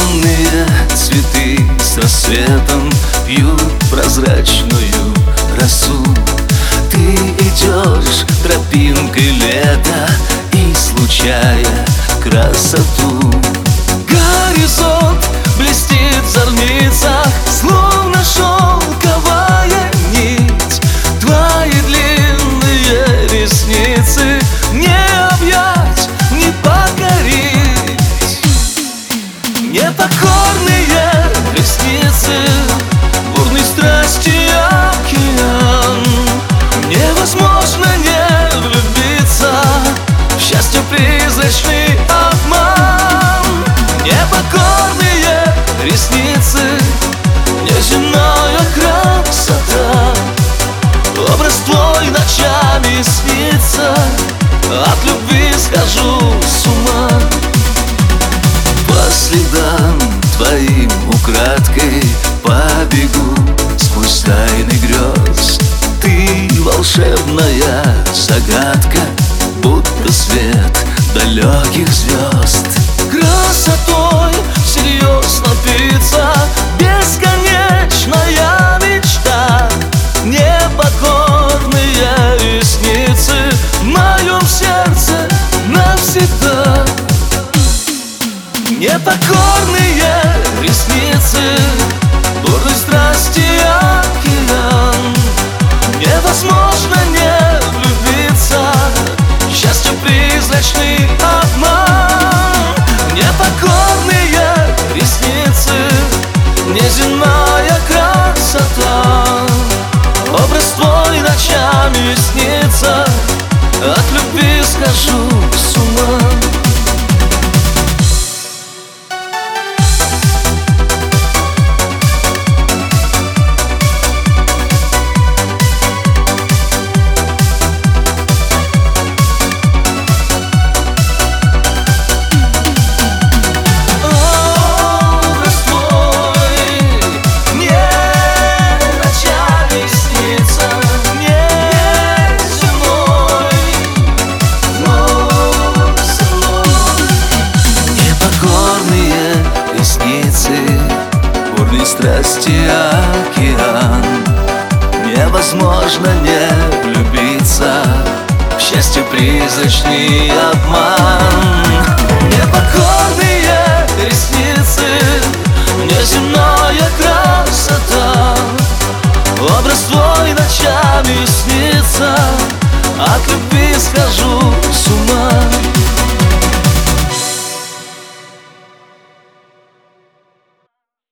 Сонные цветы с рассветом пьют прозрачную росу. Ты идешь тропинкой лета, излучая красоту. Горизонт блестит в зорницах, словно шелковая нить. Твои длинные ресницы не объять, не покорить. Непокорные ресницы, бурной страсти океан. Невозможно не влюбиться, в счастье призрачный обман. Непокорные ресницы, неземная красота. Образ твой ночами снится, от любви схожу с ума. По следам твоим украдкой побегу сквозь тайны грез. Ты волшебная загадка, будто свет далеких звезд. Красотой всерьез напиться, бесконечная мечта. Непокорные ресницы в моем сердце навсегда. Непокорные ресницы, бурной страсти океан. Невозможно не влюбиться, счастье призрачный обман. Непокорные ресницы, неземная красота. Образ твой ночами снится, от любви схожу с ума. Бурной страсти океан. Невозможно не влюбиться, в счастье призрачный обман. Непокорные ресницы, неземная красота. Образ твой ночами снится, от любви схожу с ума.